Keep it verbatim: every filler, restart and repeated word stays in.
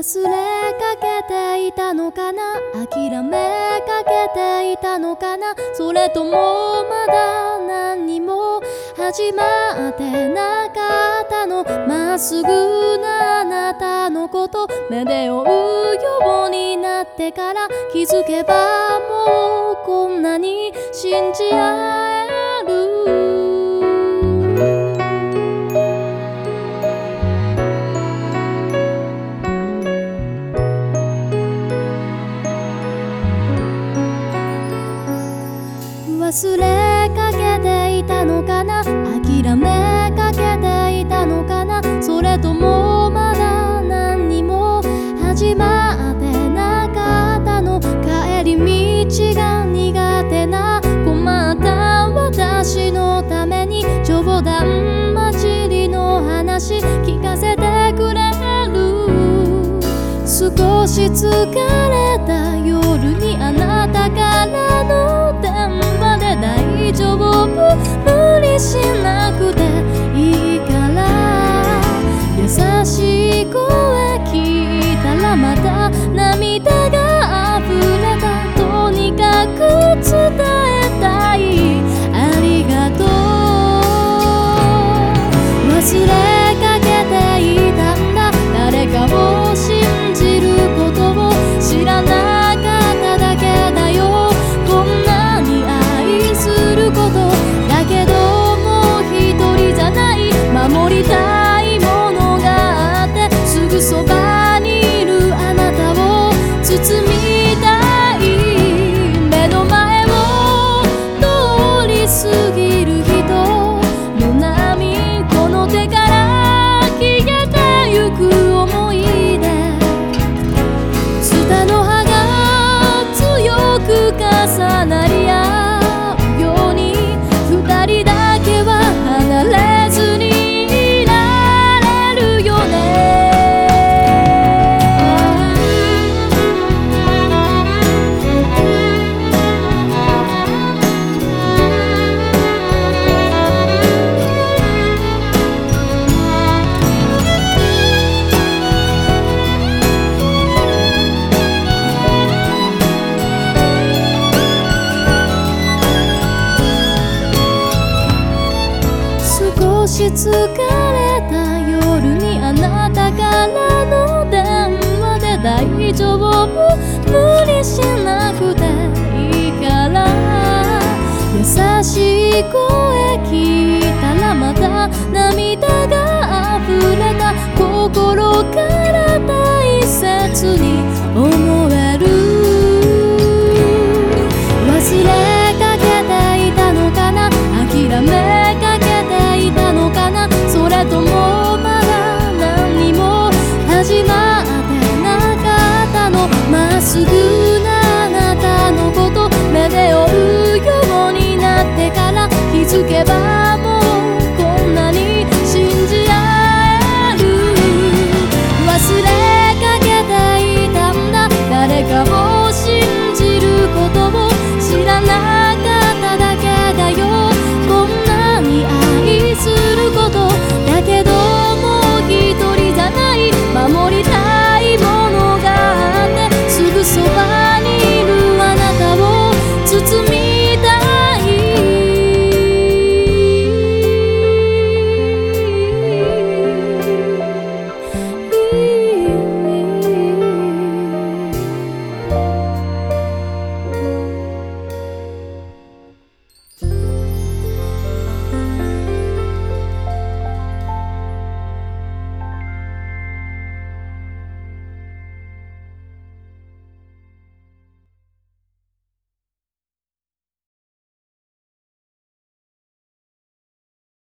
忘れかけていたのかな、諦めかけていたのかな、それともまだ何にも始まってなかったの。まっすぐなあなたのこと目で追うようになってから気づけばもうこんなに信じ合える。忘れかけていたのかな、諦めかけていたのかな、それともまだ何にも始まってなかったの。帰り道が苦手な困った私のために冗談交じりの話聞かせてくれる。少し疲れた夜にあなたからの電話で大丈夫無理しなくていいから優しい声聞いたらまた涙が溢れた。とにかく伝えたいありがとう。忘れかけていたんだ誰かを信じることを知らなかっただけだよ。こんなに愛することだけどもう一人じゃない。守りたいものがあってすぐそばにいるあなたを包みたい。目の前を通り過ぎる人の波この手から消えてゆく思い出ツタの葉が強く重なり合うように二人だけは離れずにいられるよね。少し疲れた夜にあなたからの電話で大丈夫無理しなくていいから優しい声聞いたらまた涙が溢れた。心から大切に思える。忘れかけていたのかな、諦めかけていたのかな、それともまだ何にも始まってなかったの。まっすぐなあなたのこと目で追うようになってから気づけばもう